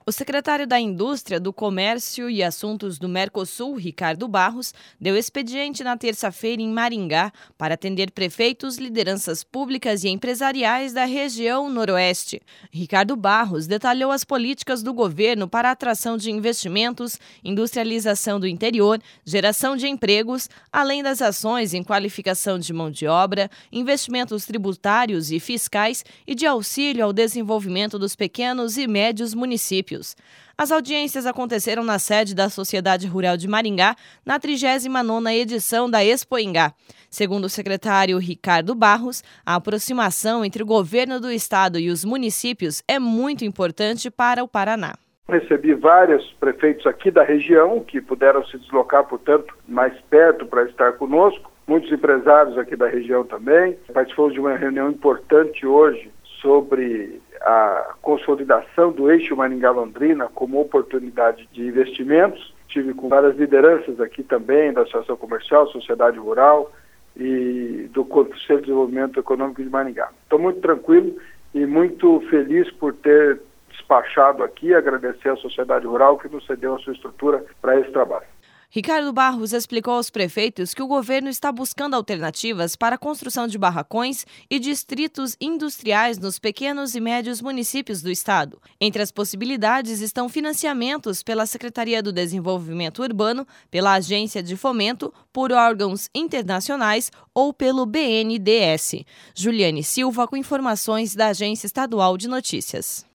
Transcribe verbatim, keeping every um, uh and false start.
O secretário da Indústria, do Comércio e Assuntos do Mercosul, Ricardo Barros, deu expediente na terça-feira em Maringá para atender prefeitos, lideranças públicas e empresariais da região noroeste. Ricardo Barros detalhou as políticas do governo para a atração de investimentos, industrialização do interior, geração de empregos, além das ações em qualificação de mão de obra, investimentos tributários e fiscais e de auxílio ao desenvolvimento dos pequenos e médios municípios. As audiências aconteceram na sede da Sociedade Rural de Maringá, na trigésima nona edição da Expoingá. Segundo o secretário Ricardo Barros, a aproximação entre o governo do estado e os municípios é muito importante para o Paraná. Recebi vários prefeitos aqui da região que puderam se deslocar, portanto, mais perto para estar conosco. Muitos empresários aqui da região também. Participamos de uma reunião importante hoje sobre a consolidação do eixo Maringá-Londrina como oportunidade de investimentos. Tive com várias lideranças aqui também, da Associação Comercial, Sociedade Rural e do Conselho de Desenvolvimento Econômico de Maringá. Estou muito tranquilo e muito feliz por ter despachado aqui, agradecer à Sociedade Rural que nos cedeu a sua estrutura para esse trabalho. Ricardo Barros explicou aos prefeitos que o governo está buscando alternativas para a construção de barracões e distritos industriais nos pequenos e médios municípios do estado. Entre as possibilidades estão financiamentos pela Secretaria do Desenvolvimento Urbano, pela Agência de Fomento, por órgãos internacionais ou pelo B N D E S. Juliane Silva com informações da Agência Estadual de Notícias.